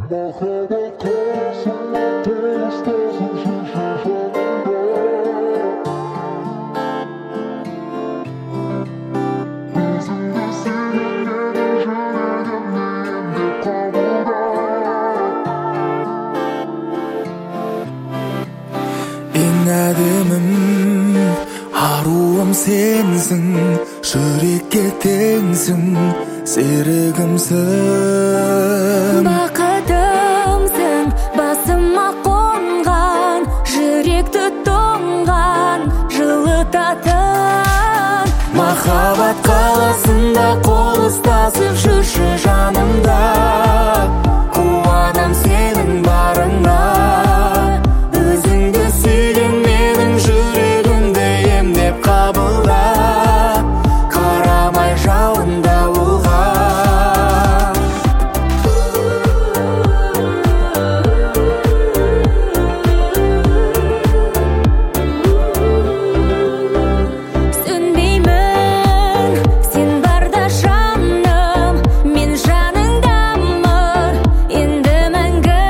Махаббат қаласында толастасып жүрші жанымда. Өзіңді сүйген менің жүрегімді енді қабылда. Ең әдемім, аруым сенсің, жүрекке теңсің, серігімсің. Бақытымсың, басыма қонған, жүректі тоңған, жылытатын. Махаббат қаласында қол ұстасып жүрші жанымда. Қуанам сенің барыңа. Өзіңді сүйген менің жүрегімді емдеп қабылда. Қарамай жауын дауылға. Сөнбеймін, сен барда жаным, мен жаныңдамын, енді мәңгі.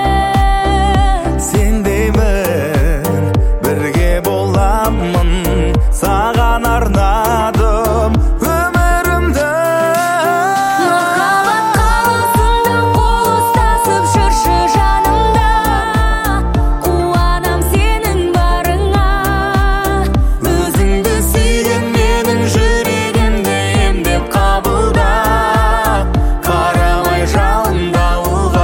Сендеймін, бірге боламын, саған арнадым өмірімді. Махаббат қаласында қол ұстасып жүрші жанымда. Қуанам сенің барыңа. Өзіңді сүйген менің жүрегімді емдеп қабылда. Қарамай жауын дауылға.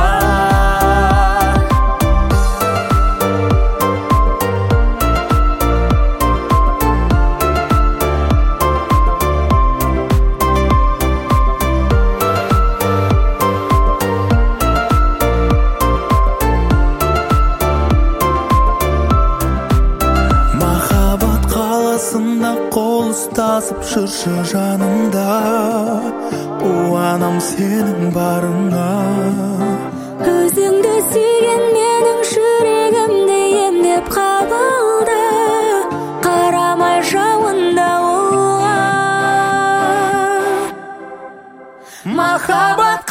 Махаббат қаласында қол ұстасып жүрші жанымда. Қуанам сенің барыңа. Өзіңді сүйген менің жүрегімді емдеп қабылда. Қарамай жауын дауылға. Махаббат